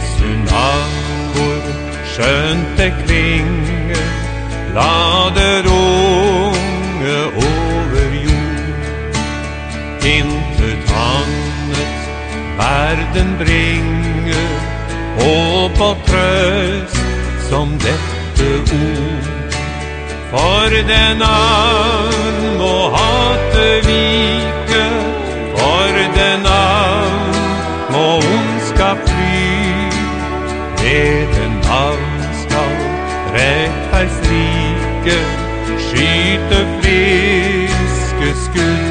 Jesu navn hvor skjønt det klinger, lader unge over jord. Intet annet verden bringer, håp og trøst som dette ord. For den navn må hatet vike, for den navn må ondskap fly. Ved den navn skal rettferdsrike skyte friske skudd.